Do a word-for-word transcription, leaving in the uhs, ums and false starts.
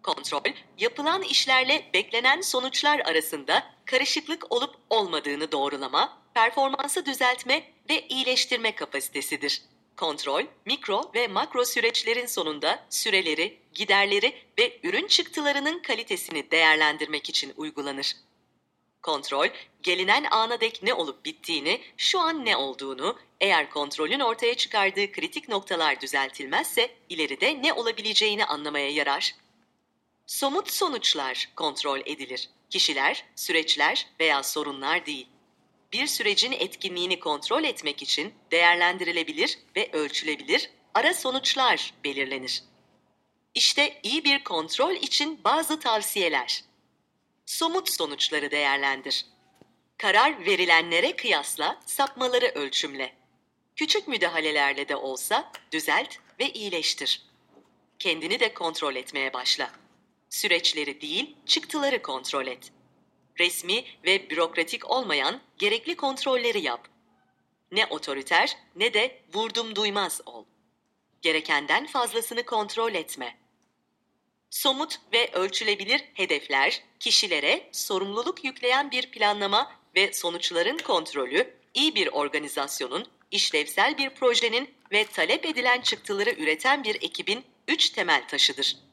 Kontrol, yapılan işlerle beklenen sonuçlar arasında karışıklık olup olmadığını doğrulama, performansı düzeltme ve iyileştirme kapasitesidir. Kontrol, mikro ve makro süreçlerin sonunda süreleri, giderleri ve ürün çıktılarının kalitesini değerlendirmek için uygulanır. Kontrol, gelinen ana dek ne olup bittiğini, şu an ne olduğunu, eğer kontrolün ortaya çıkardığı kritik noktalar düzeltilmezse ileride ne olabileceğini anlamaya yarar. Somut sonuçlar kontrol edilir. Kişiler, süreçler veya sorunlar değil. Bir sürecin etkinliğini kontrol etmek için değerlendirilebilir ve ölçülebilir ara sonuçlar belirlenir. İşte iyi bir kontrol için bazı tavsiyeler. Somut sonuçları değerlendir. Karar verilenlere kıyasla sapmaları ölçümle. Küçük müdahalelerle de olsa düzelt ve iyileştir. Kendini de kontrol etmeye başla. Süreçleri değil, çıktıları kontrol et. Resmi ve bürokratik olmayan gerekli kontrolleri yap. Ne otoriter ne de vurdum duymaz ol. Gerekenden fazlasını kontrol etme. Somut ve ölçülebilir hedefler, kişilere sorumluluk yükleyen bir planlama ve sonuçların kontrolü, iyi bir organizasyonun, işlevsel bir projenin ve talep edilen çıktıları üreten bir ekibin üç temel taşıdır.